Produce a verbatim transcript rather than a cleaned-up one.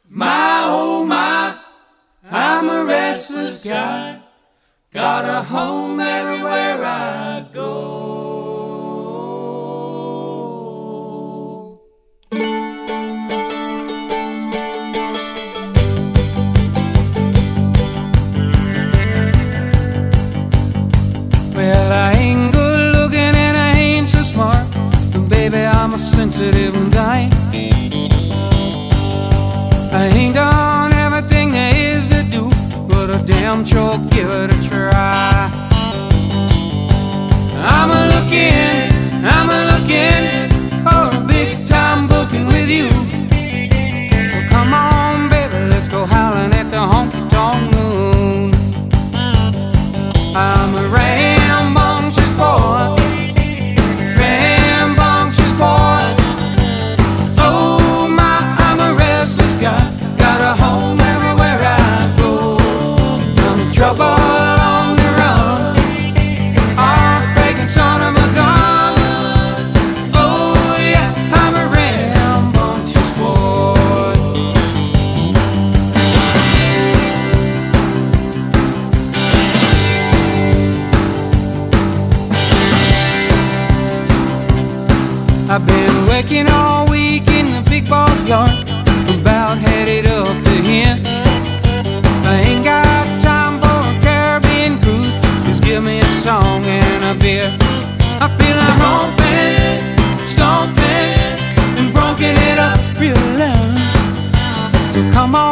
My, oh my, I'm a restless guy. Got a home everywhere I go. Well, I ain't good looking and I ain't so smart, but baby, I'm a sensitive guy. I ain't done everything there is to do, but I damn sure give it a try. I'm a looking, I'm a looking for a big time booking with you. Well, come on, baby, let's go howling at the honky-tonk moon. I'm a rambunctious boy, rambunctious boy. Oh my, I'm a restless guy. Got a home everywhere I go. I'm trouble on the run, heartbreaking son of a gun. Oh yeah, I'm a rambunctious boy. I've been working all week in the big boss yard, about headed up to him. I ain't got time for a Caribbean cruise, just give me a song and a beer. I feel like romping, stomping, and bronking it up real loud. So come on.